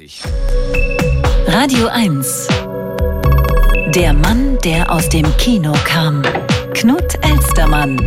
Radio 1. Der Mann, der aus dem Kino kam. Knut Elstermann.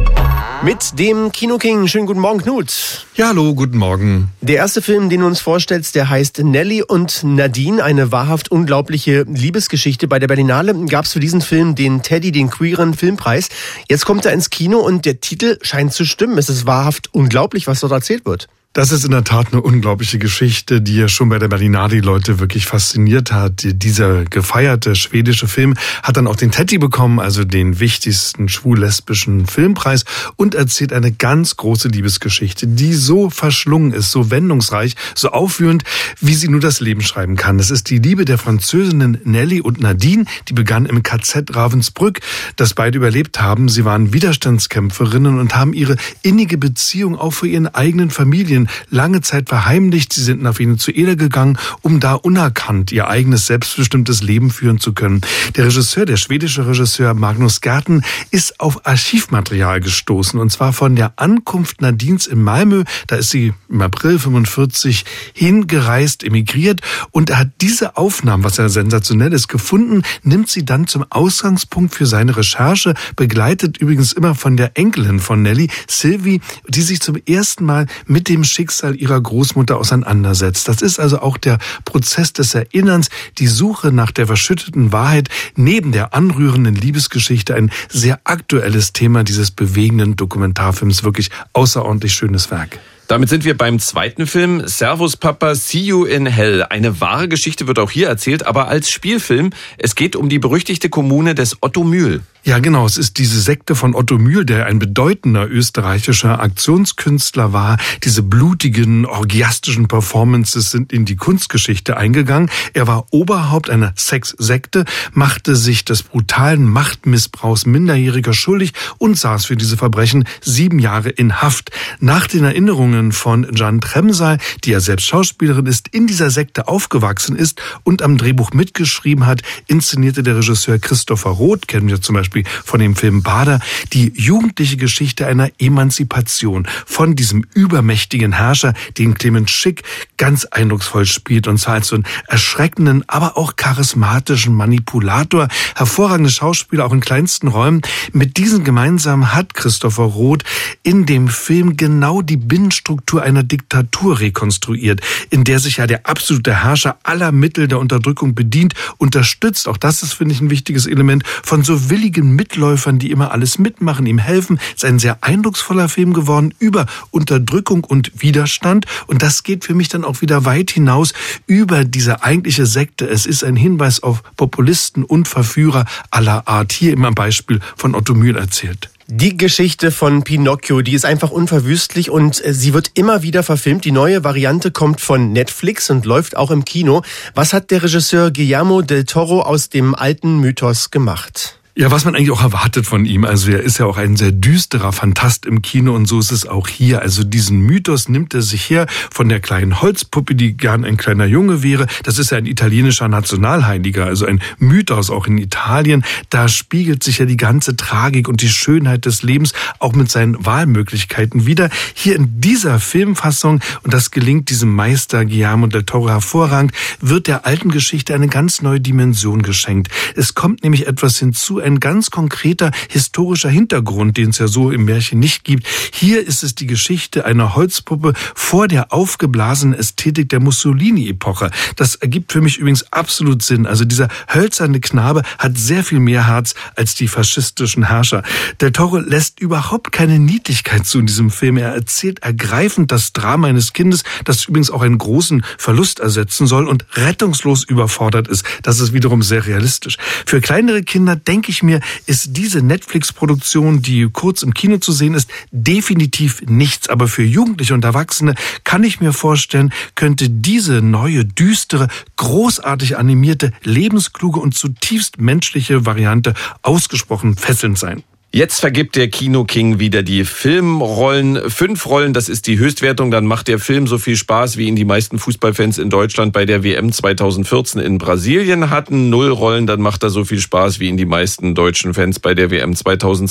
Mit dem Kino-King. Schönen guten Morgen, Knut. Ja, hallo, guten Morgen. Der erste Film, den du uns vorstellst, der heißt Nelly und Nadine, eine wahrhaft unglaubliche Liebesgeschichte. Bei der Berlinale gab es für diesen Film den Teddy, den queeren Filmpreis. Jetzt kommt er ins Kino und der Titel scheint zu stimmen. Es ist wahrhaft unglaublich, was dort erzählt wird. Das ist in der Tat eine unglaubliche Geschichte, die ja schon bei der Berlinale die Leute wirklich fasziniert hat. Dieser gefeierte schwedische Film hat dann auch den Teddy bekommen, also den wichtigsten schwul-lesbischen Filmpreis, und erzählt eine ganz große Liebesgeschichte, die so verschlungen ist, so wendungsreich, so aufwühlend, wie sie nur das Leben schreiben kann. Es ist die Liebe der Französinnen Nelly und Nadine, die begann im KZ Ravensbrück, das beide überlebt haben. Sie waren Widerstandskämpferinnen und haben ihre innige Beziehung auch für ihren eigenen Familien lange Zeit verheimlicht. Sie sind nach Venezuela gegangen, um da unerkannt ihr eigenes selbstbestimmtes Leben führen zu können. Der schwedische Regisseur Magnus Gerten, ist auf Archivmaterial gestoßen, und zwar von der Ankunft Nadines in Malmö. Da ist sie im April 1945 hingereist, emigriert, und er hat diese Aufnahmen, was ja sensationell ist, gefunden, nimmt sie dann zum Ausgangspunkt für seine Recherche, begleitet übrigens immer von der Enkelin von Nelly, Sylvie, die sich zum ersten Mal mit dem Schicksal ihrer Großmutter auseinandersetzt. Das ist also auch der Prozess des Erinnerns, die Suche nach der verschütteten Wahrheit, neben der anrührenden Liebesgeschichte, ein sehr aktuelles Thema dieses bewegenden Dokumentarfilms. Wirklich außerordentlich schönes Werk. Damit sind wir beim zweiten Film, Servus Papa, See You in Hell. Eine wahre Geschichte wird auch hier erzählt, aber als Spielfilm. Es geht um die berüchtigte Kommune des Otto Mühl. Ja, genau. Es ist diese Sekte von Otto Mühl, der ein bedeutender österreichischer Aktionskünstler war. Diese blutigen, orgiastischen Performances sind in die Kunstgeschichte eingegangen. Er war Oberhaupt einer Sexsekte, machte sich des brutalen Machtmissbrauchs Minderjähriger schuldig und saß für diese Verbrechen 7 Jahre in Haft. Nach den Erinnerungen von Jan Tremsal, die ja selbst Schauspielerin ist, in dieser Sekte aufgewachsen ist und am Drehbuch mitgeschrieben hat, inszenierte der Regisseur Christopher Roth, kennen wir zum Beispiel von dem Film Bader, die jugendliche Geschichte einer Emanzipation von diesem übermächtigen Herrscher, den Clemens Schick ganz eindrucksvoll spielt, und zwar als so einen erschreckenden, aber auch charismatischen Manipulator. Hervorragende Schauspieler, auch in kleinsten Räumen. Mit diesen gemeinsam hat Christopher Roth in dem Film genau die Binnenstruktur einer Diktatur rekonstruiert, in der sich ja der absolute Herrscher aller Mittel der Unterdrückung bedient, unterstützt, auch das ist, finde ich, ein wichtiges Element, von so willigen Mitläufern, die immer alles mitmachen, ihm helfen. Es ist ein sehr eindrucksvoller Film geworden über Unterdrückung und Widerstand, und das geht für mich dann auch wieder weit hinaus über diese eigentliche Sekte. Es ist ein Hinweis auf Populisten und Verführer aller Art, hier immer am Beispiel von Otto Mühl erzählt. Die Geschichte von Pinocchio, die ist einfach unverwüstlich, und sie wird immer wieder verfilmt. Die neue Variante kommt von Netflix und läuft auch im Kino. Was hat der Regisseur Guillermo del Toro aus dem alten Mythos gemacht? Ja, was man eigentlich auch erwartet von ihm. Also er ist ja auch ein sehr düsterer Phantast im Kino, und so ist es auch hier. Also diesen Mythos nimmt er sich her von der kleinen Holzpuppe, die gern ein kleiner Junge wäre. Das ist ja ein italienischer Nationalheiliger, also ein Mythos auch in Italien. Da spiegelt sich ja die ganze Tragik und die Schönheit des Lebens auch mit seinen Wahlmöglichkeiten wieder. Hier in dieser Filmfassung, und das gelingt diesem Meister Guillermo del Toro hervorragend, wird der alten Geschichte eine ganz neue Dimension geschenkt. Es kommt nämlich etwas hinzu, ein ganz konkreter historischer Hintergrund, den es ja so im Märchen nicht gibt. Hier ist es die Geschichte einer Holzpuppe vor der aufgeblasenen Ästhetik der Mussolini-Epoche. Das ergibt für mich übrigens absolut Sinn. Also dieser hölzerne Knabe hat sehr viel mehr Herz als die faschistischen Herrscher. Del Toro lässt überhaupt keine Niedlichkeit zu in diesem Film. Er erzählt ergreifend das Drama eines Kindes, das übrigens auch einen großen Verlust ersetzen soll und rettungslos überfordert ist. Das ist wiederum sehr realistisch. Für kleinere Kinder, denke ich mir, ist diese Netflix-Produktion, die kurz im Kino zu sehen ist, definitiv nichts. Aber für Jugendliche und Erwachsene kann ich mir vorstellen, könnte diese neue, düstere, großartig animierte, lebenskluge und zutiefst menschliche Variante ausgesprochen fesselnd sein. Jetzt vergibt der Kino-King wieder die Filmrollen. 5 Rollen, das ist die Höchstwertung. Dann macht der Film so viel Spaß, wie ihn die meisten Fußballfans in Deutschland bei der WM 2014 in Brasilien hatten. 0 Rollen, dann macht er so viel Spaß, wie ihn die meisten deutschen Fans bei der WM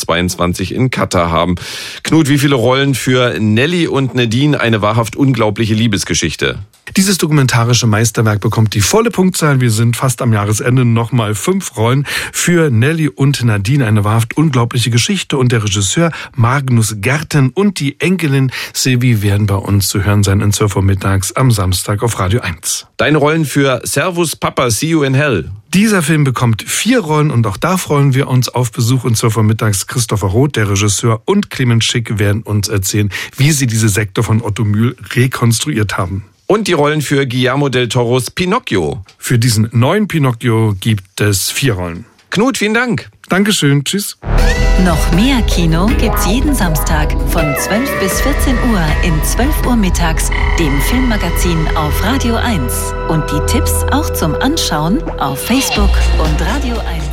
2022 in Katar haben. Knut, wie viele Rollen für Nelly und Nadine? Eine wahrhaft unglaubliche Liebesgeschichte. Dieses dokumentarische Meisterwerk bekommt die volle Punktzahl. Wir sind fast am Jahresende. Nochmal 5 Rollen für Nelly und Nadine. Eine wahrhaft unglaubliche Geschichte. Und der Regisseur Magnus Gerten und die Enkelin Silvi werden bei uns zu hören sein in 12 Uhr mittags am Samstag auf Radio 1. Deine Rollen für Servus Papa, See You in Hell. Dieser Film bekommt 4 Rollen und auch da freuen wir uns auf Besuch. Und 12 Uhr mittags Christopher Roth, der Regisseur, und Clemens Schick werden uns erzählen, wie sie diese Sekte von Otto Mühl rekonstruiert haben. Und die Rollen für Guillermo del Toros Pinocchio. Für diesen neuen Pinocchio gibt es 4 Rollen. Knut, vielen Dank. Dankeschön, tschüss. Noch mehr Kino gibt's jeden Samstag von 12 bis 14 Uhr in 12 Uhr mittags, dem Filmmagazin auf Radio 1. Und die Tipps auch zum Anschauen auf Facebook und Radio 1.